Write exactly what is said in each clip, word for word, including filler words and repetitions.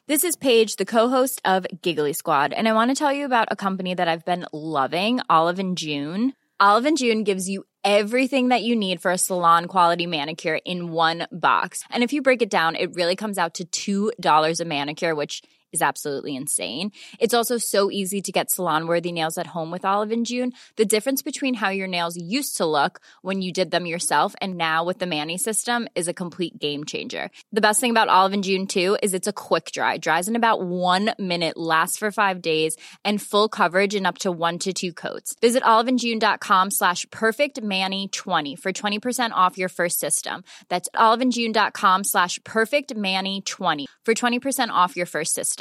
This is Paige, the co-host of Giggly Squad, and I want to tell you about a company that I've been loving, Olive and June. Olive and June gives you everything that you need for a salon-quality manicure in one box. And if you break it down, it really comes out to two dollars a manicure, which is absolutely insane. It's also so easy to get salon-worthy nails at home with Olive and June. The difference between how your nails used to look when you did them yourself and now with the Mani system is a complete game changer. The best thing about Olive and June, too, is it's a quick dry. Dries in about one minute, lasts for five days, and full coverage in up to one to two coats. Visit oliveandjune.com slash perfectmani20 for twenty percent off your first system. That's oliveandjune.com slash perfectmani20 for twenty percent off your first system.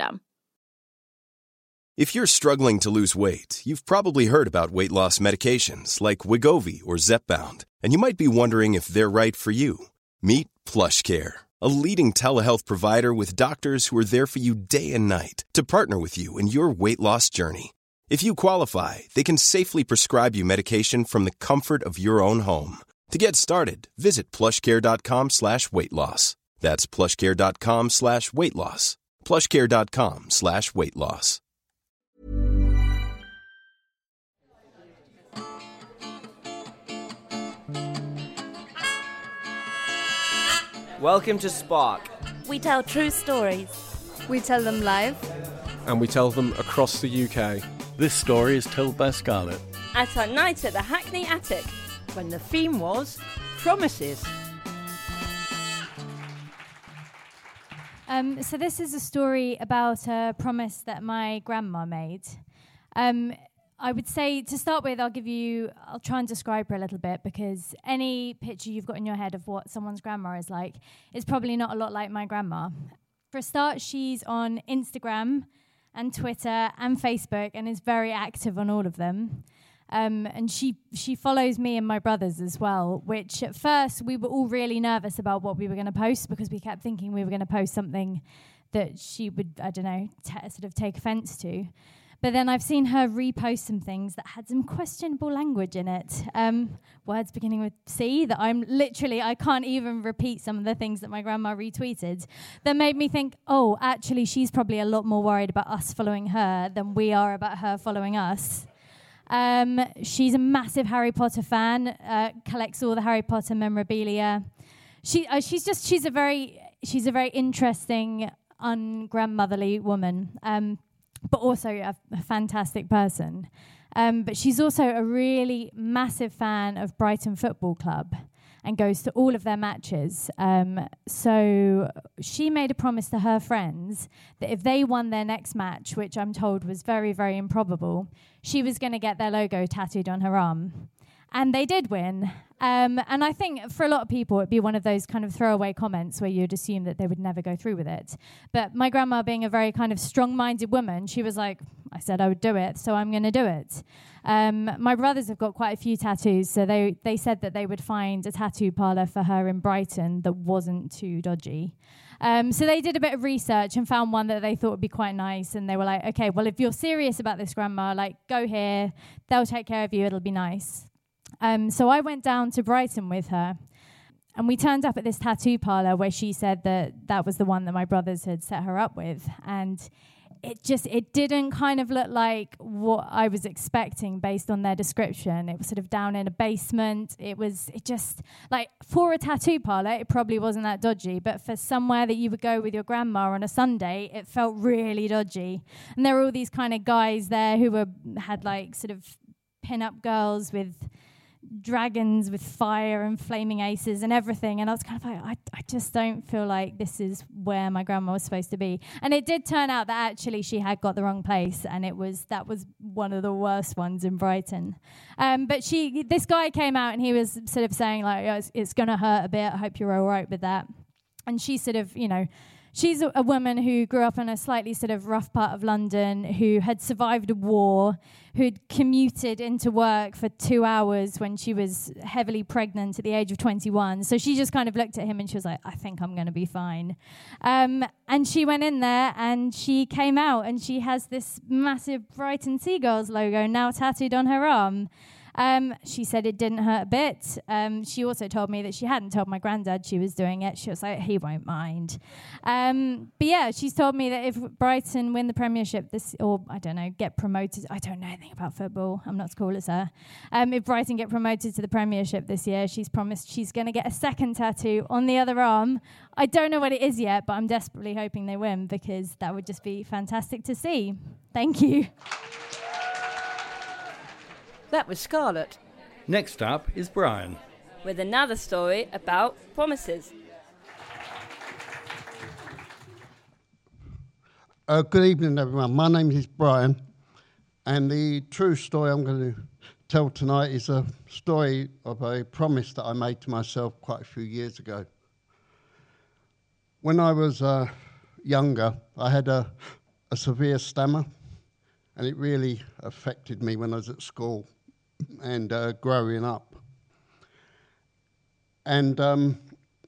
If you're struggling to lose weight, you've probably heard about weight loss medications like Wegovy or Zepbound, and you might be wondering if they're right for you. Meet PlushCare, a leading telehealth provider with doctors who are there for you day and night to partner with you in your weight loss journey. If you qualify, they can safely prescribe you medication from the comfort of your own home. To get started, visit plushcare.com slash weight loss. That's plushcare.com slash weight loss. plushcare.com slash weight loss. Welcome to Spark. We tell true stories. We tell them live. And we tell them across the U K. This story is told by Scarlett. At our night at the Hackney Attic, when the theme was promises. Um, so this is a story about a promise that my grandma made. Um, I would say, to start with, I'll give you, I'll try and describe her a little bit, because any picture you've got in your head of what someone's grandma is like is probably not a lot like my grandma. For a start, she's on Instagram and Twitter and Facebook and is very active on all of them. Um, and she she follows me and my brothers as well, which at first we were all really nervous about what we were going to post, because we kept thinking we were going to post something that she would, I don't know, t- sort of take offence to. But then I've seen her repost some things that had some questionable language in it. Um, words beginning with C that I'm literally, I can't even repeat some of the things that my grandma retweeted. That made me think, oh, actually, she's probably a lot more worried about us following her than we are about her following us. Um, she's a massive Harry Potter fan, uh, collects all the Harry Potter memorabilia. She, uh, she's just, she's a very, she's a very interesting, ungrandmotherly woman. Um, but also a, a fantastic person. Um, but she's also a really massive fan of Brighton Football Club and goes to all of their matches. Um, so she made a promise to her friends that if they won their next match, which I'm told was very, very improbable, she was going to get their logo tattooed on her arm. And they did win. Um, and I think for a lot of people, it'd be one of those kind of throwaway comments where you'd assume that they would never go through with it. But my grandma, being a very kind of strong-minded woman, she was like, I said I would do it, so I'm going to do it. Um, my brothers have got quite a few tattoos, so they, they said that they would find a tattoo parlour for her in Brighton that wasn't too dodgy. Um, so they did a bit of research and found one that they thought would be quite nice. And they were like, okay, well, if you're serious about this, grandma, like, go here. They'll take care of you. It'll be nice. Um, so I went down to Brighton with her, and we turned up at this tattoo parlour where she said that that was the one that my brothers had set her up with. And it just, it didn't kind of look like what I was expecting based on their description. It was sort of down in a basement. It was, it just, like, for a tattoo parlour, it probably wasn't that dodgy. But for somewhere that you would go with your grandma on a Sunday, it felt really dodgy. And there were all these kind of guys there who were had, like, sort of pin-up girls with dragons with fire and flaming aces and everything, and I was kind of like, I, I just don't feel like this is where my grandma was supposed to be. And it did turn out that actually she had got the wrong place, and it was that was one of the worst ones in Brighton. Um, but she, this guy came out and he was sort of saying like, oh, it's, it's going to hurt a bit. I hope you're all right with that. And she sort of, you know, she's a, a woman who grew up in a slightly sort of rough part of London, who had survived a war, who'd commuted into work for two hours when she was heavily pregnant at the age of twenty-one. So she just kind of looked at him and she was like, I think I'm going to be fine. Um, and she went in there and she came out and she has this massive Brighton Seagulls logo now tattooed on her arm. Um, she said it didn't hurt a bit. Um, she also told me that she hadn't told my granddad she was doing it. She was like, he won't mind. Um, but yeah, she's told me that if Brighton win the Premiership this, or I don't know, get promoted. I don't know anything about football. I'm not as cool as her. Um, if Brighton get promoted to the Premiership this year, she's promised she's going to get a second tattoo on the other arm. I don't know what it is yet, but I'm desperately hoping they win because that would just be fantastic to see. Thank you. That was Scarlett, Next up is Brian. with another story about promises. Uh, good evening, everyone. My name is Brian, and the true story I'm going to tell tonight is a story of a promise that I made to myself quite a few years ago. When I was uh, younger, I had a, a severe stammer, and it really affected me when I was at school and uh, growing up. And um,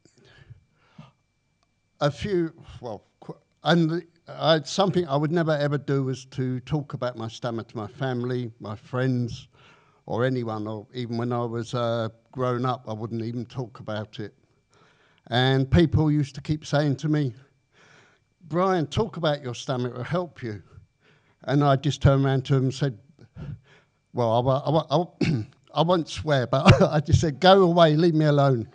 a few, well, qu- and I, something I would never ever do was to talk about my stammer to my family, my friends, or anyone, or even when I was uh, grown up, I wouldn't even talk about it. And people used to keep saying to me, Brian, talk about your stammer, it will help you. And I just turned around to him and said, well, I, I, I, I won't swear, but I just said, go away, leave me alone.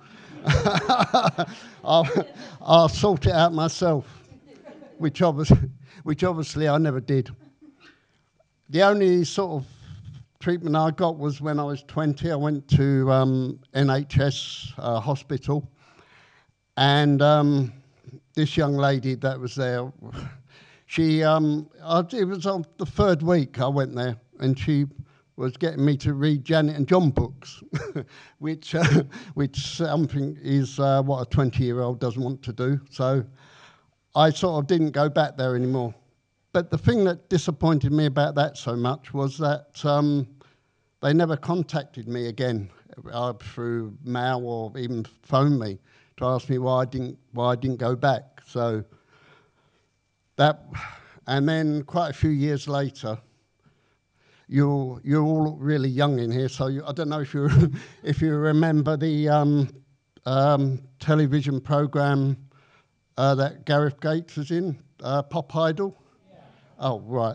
I'll, I'll sort it out myself, which obviously, which obviously I never did. The only sort of treatment I got was when I was twenty. I went to um, N H S uh, hospital, and um, this young lady that was there, she, um, I, it was on the third week I went there, and she was getting me to read Janet and John books, which uh, which something is uh, what a twenty-year-old doesn't want to do. So I sort of didn't go back there anymore. But the thing that disappointed me about that so much was that um, they never contacted me again uh, through mail or even phoned me to ask me why I didn't why I didn't go back. So that, and then quite a few years later. You're you're all really young in here, so you, I don't know if you if you remember the um, um, television program uh, that Gareth Gates was in, uh, Pop Idol. Yeah. Oh right.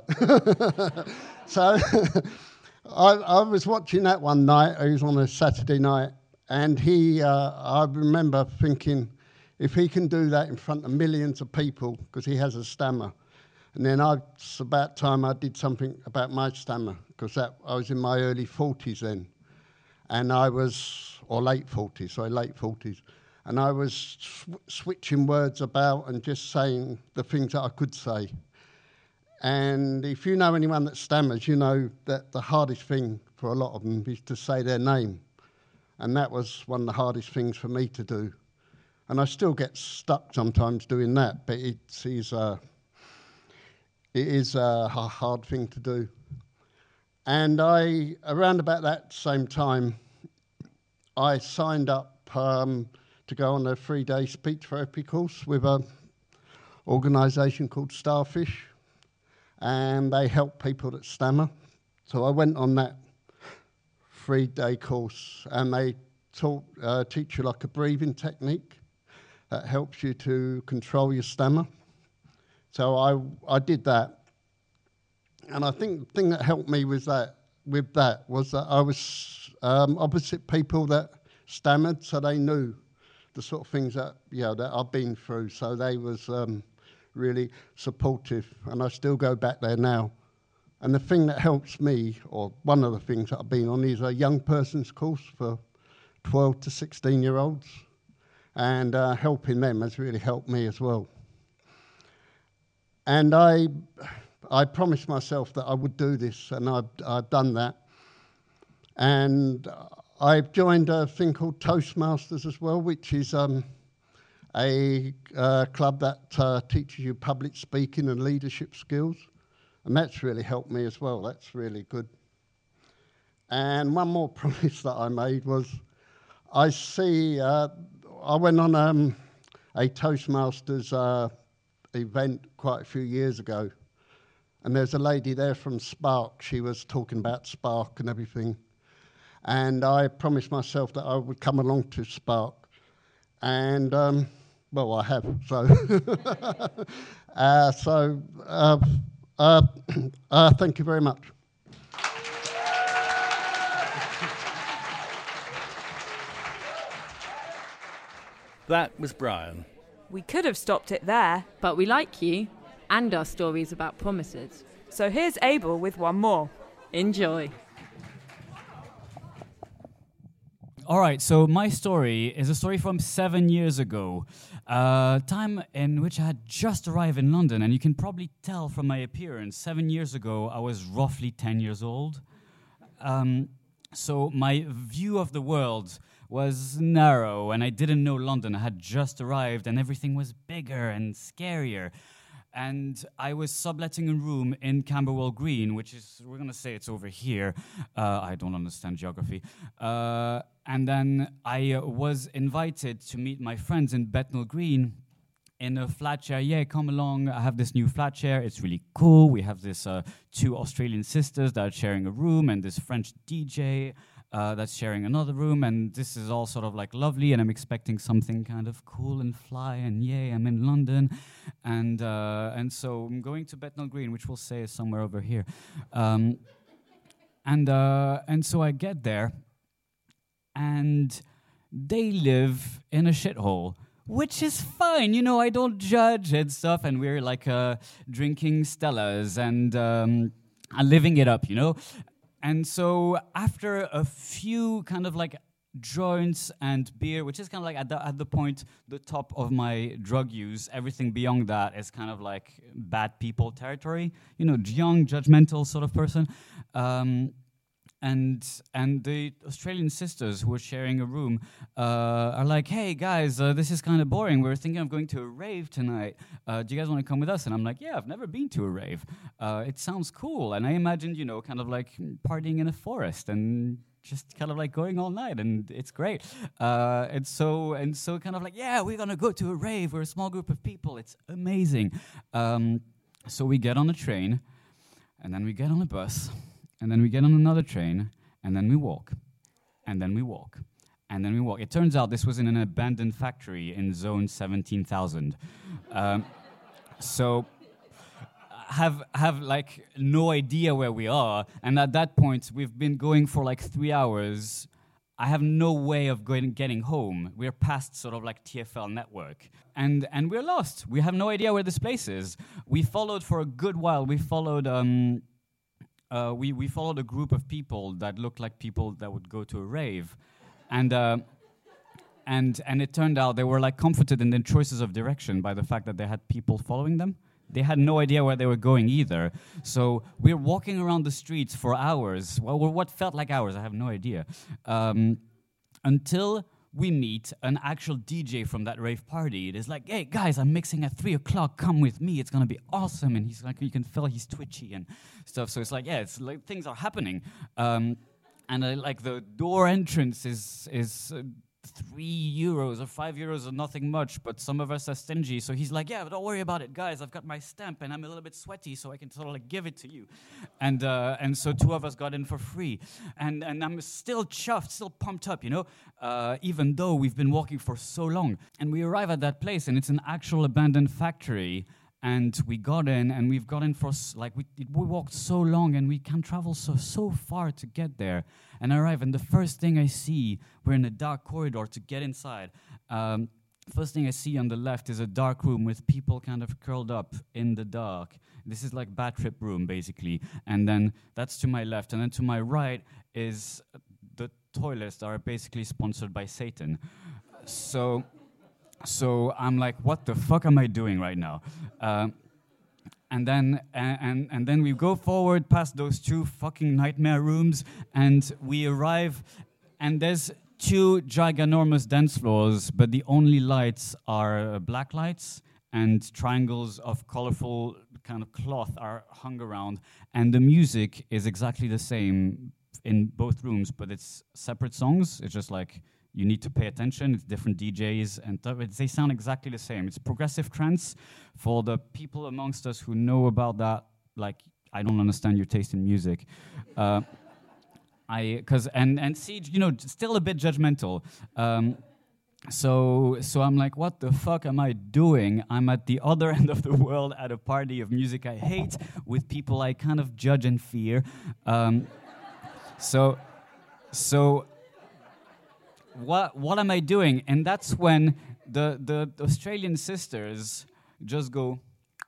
So I, I was watching that one night. It was on a Saturday night, and he uh, I remember thinking, if he can do that in front of millions of people, because he has a stammer. And then I, it's about time I did something about my stammer, because that I was in my early forties then, and I was, or late forties, sorry, late forties, and I was sw- switching words about and just saying the things that I could say. And if you know anyone that stammers, you know that the hardest thing for a lot of them is to say their name, and that was one of the hardest things for me to do. And I still get stuck sometimes doing that, but it's, it's uh, It is a hard thing to do. And I, around about that same time, I signed up um, to go on a three-day speech therapy course with an organisation called Starfish, and they help people that stammer. So I went on that three-day course, and they taught, uh, teach you like a breathing technique that helps you to control your stammer. So I I did that, and I think the thing that helped me with that with that was that I was um, opposite people that stammered, so they knew the sort of things that you know that I've been through. So they was um, really supportive, and I still go back there now. And the thing that helps me, or one of the things that I've been on, is a young person's course for twelve to sixteen year olds, and uh, helping them has really helped me as well. And I I promised myself that I would do this, and I've, I've done that. And I've joined a thing called Toastmasters as well, which is um, a uh, club that uh, teaches you public speaking and leadership skills. And that's really helped me as well. That's really good. And one more promise that I made was, I see, uh, I went on um, a Toastmasters uh, event quite a few years ago, and there's a lady there from Spark. She was talking about Spark and everything, and I promised myself that I would come along to Spark. And, um, well, I have, so. uh, so, uh, uh, uh, thank you very much. That was Brian. We could have stopped it there. But we like you and our stories about promises. So here's Abel with one more. Enjoy. All right, so my story is a story from seven years ago, a time in which I had just arrived in London, and you can probably tell from my appearance, seven years ago, I was roughly ten years old. Um, so my view of the world was narrow, and I didn't know London. I had just arrived, and everything was bigger and scarier. And I was subletting a room in Camberwell Green, which is, we're going to say it's over here. Uh, I don't understand geography. Uh, and then I uh, was invited to meet my friends in Bethnal Green in a flat chair. Yeah, come along. I have this new flat chair. It's really cool. We have this uh, two Australian sisters that are sharing a room, and this French D J uh, that's sharing another room. And this is all sort of like lovely, and I'm expecting something kind of cool and fly, and yay, I'm in London. And uh, and so I'm going to Bethnal Green, which we'll say is somewhere over here. Um, and uh, and so I get there, and they live in a shithole, which is fine. You know, I don't judge and stuff, and we're like uh, drinking Stellas and um, living it up, you know? And so after a few kind of like joints and beer, which is kind of like at the, at the point, the top of my drug use, everything beyond that is kind of like bad people territory, you know, young, judgmental sort of person. Um, And and the Australian sisters who were sharing a room uh, are like, hey guys, uh, this is kind of boring. We're thinking of going to a rave tonight. Uh, do you guys want to come with us? And I'm like, yeah, I've never been to a rave. Uh, it sounds cool. And I imagined, you know, kind of like partying in a forest and just kind of like going all night, and it's great. Uh, and so and so kind of like, yeah, we're gonna go to a rave. We're a small group of people. It's amazing. Um, so we get on a train, and then we get on a bus. And then we get on another train, and then we walk, and then we walk, and then we walk. It turns out this was in an abandoned factory in zone seventeen thousand. Um, so have have like no idea where we are, and at that point, we've been going for like three hours. I have no way of going getting home. We're past sort of like T F L network, and and we're lost. We have no idea where this place is. We followed for a good while. We followed... Um, Uh, we, we followed a group of people that looked like people that would go to a rave. And uh, and and it turned out they were like comforted in their choices of direction by the fact that they had people following them. They had no idea where they were going either. So we're walking around the streets for hours, well, what felt like hours, I have no idea, um, until we meet an actual D J from that rave party. It is like, hey, guys, I'm mixing at three o'clock. Come with me. It's going to be awesome. And he's like, you can feel he's twitchy and stuff. So it's like, yeah, it's like things are happening. Um, and uh, like the door entrance is is uh, three euros or five euros or nothing much, but some of us are stingy. So he's like, yeah, but don't worry about it, guys. I've got my stamp and I'm a little bit sweaty, so I can sort of like give it to you. And uh, and so two of us got in for free. And and I'm still chuffed, still pumped up, you know, uh, even though we've been walking for so long. And we arrive at that place, and it's an actual abandoned factory. And we got in, and we've got in for, s- like, we we walked so long, and we can travel so, so far to get there. And I arrive, and the first thing I see, we're in a dark corridor to get inside. Um, first thing I see on the left is a dark room with people kind of curled up in the dark. This is like bad trip room, basically. And then that's to my left. And then to my right is the toilets that are basically sponsored by Satan. So... So I'm like, what the fuck am I doing right now? Uh, and then and, and and then we go forward past those two fucking nightmare rooms, and we arrive, and there's two giganormous dance floors, but the only lights are uh, black lights, and triangles of colorful kind of cloth are hung around, and the music is exactly the same in both rooms, but it's separate songs. It's just like, you need to pay attention. It's different D Js, and th- they sound exactly the same. It's progressive trance. For the people amongst us who know about that, like, I don't understand your taste in music. Uh, I because and and Siege, you know, still a bit judgmental. Um, so so I'm like, what the fuck am I doing? I'm at the other end of the world at a party of music I hate with people I kind of judge and fear. Um, so so what what am I doing? And that's when the the Australian sisters just go,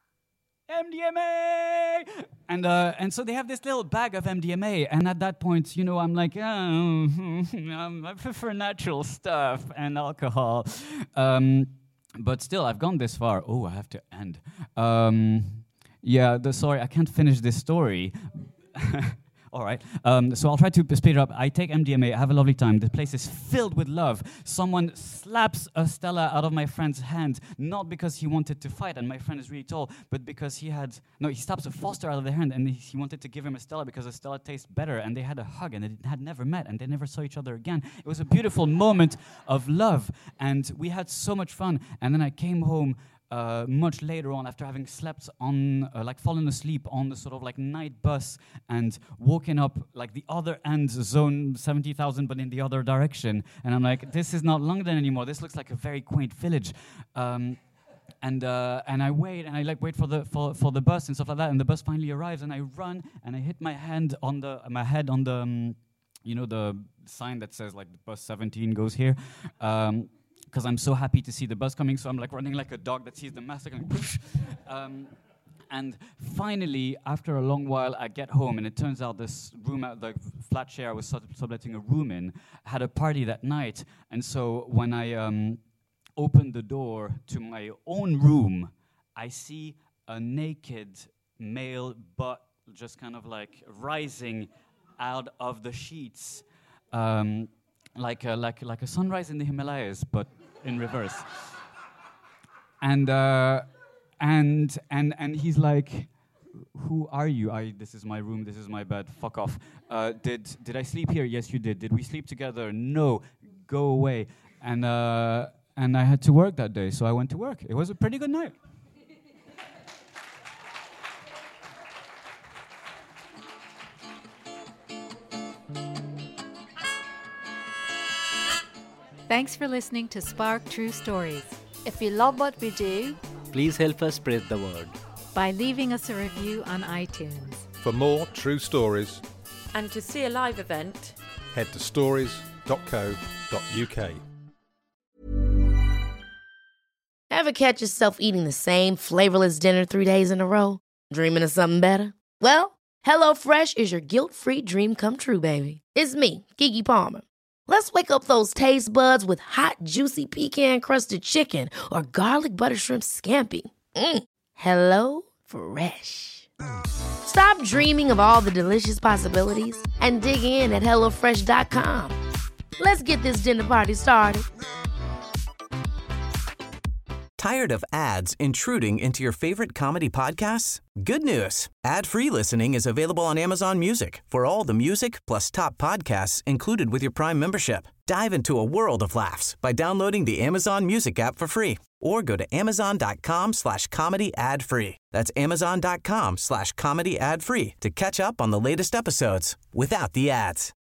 M D M A, and uh, and so they have this little bag of M D M A, and at that point, you know, I'm like, oh, um, I prefer natural stuff and alcohol, um, but still, I've gone this far. Oh, I have to end. Um, yeah, the, sorry, I can't finish this story. All right, um, so I'll try to speed it up. I take M D M A, I have a lovely time. The place is filled with love. Someone slaps a Stella out of my friend's hand, not because he wanted to fight, and my friend is really tall, but because he had, no, he slaps a Foster out of their hand, and he, he wanted to give him a Stella because a Stella tastes better, and they had a hug, and they had never met, and they never saw each other again. It was a beautiful moment of love, and we had so much fun, and then I came home Uh, much later on, after having slept on, uh, like fallen asleep on the sort of like night bus and woken up like the other end, zone seventy thousand, but in the other direction. And I'm like, this is not London anymore. This looks like a very quaint village. Um, and uh, and I wait and I like wait for the for, for the bus and stuff like that. And the bus finally arrives, and I run and I hit my hand on the my head on the um, you know, the sign that says like bus seventeen goes here. Um, because I'm so happy to see the bus coming, so I'm like running like a dog that sees the massacre. And, um, and finally, after a long while, I get home, and it turns out this room, at the flat share I was sub- subletting a room in, had a party that night. And so when I um, opened the door to my own room, I see a naked male butt just kind of like rising out of the sheets. Um, Like a, like like a sunrise in the Himalayas, but in reverse. And uh, and and and he's like, "Who are you? I. This is my room. This is my bed. Fuck off. Uh, did did I sleep here? Yes, you did. Did we sleep together? No. Go away." And uh, and I had to work that day, so I went to work. It was a pretty good night. Thanks for listening to Spark True Stories. If you love what we do, please help us spread the word by leaving us a review on iTunes. For more true stories and to see a live event, head to stories dot co dot uk. Ever catch yourself eating the same flavorless dinner three days in a row? Dreaming of something better? Well, HelloFresh is your guilt-free dream come true, baby. It's me, Keke Palmer. Let's wake up those taste buds with hot, juicy pecan-crusted chicken or garlic butter shrimp scampi. Mm. Hello Fresh. Stop dreaming of all the delicious possibilities and dig in at hello fresh dot com. Let's get this dinner party started. Tired of ads intruding into your favorite comedy podcasts? Good news. Ad-free listening is available on Amazon Music for all the music plus top podcasts included with your Prime membership. Dive into a world of laughs by downloading the Amazon Music app for free or go to amazon.com slash comedy ad free. That's amazon.com slash comedy ad free to catch up on the latest episodes without the ads.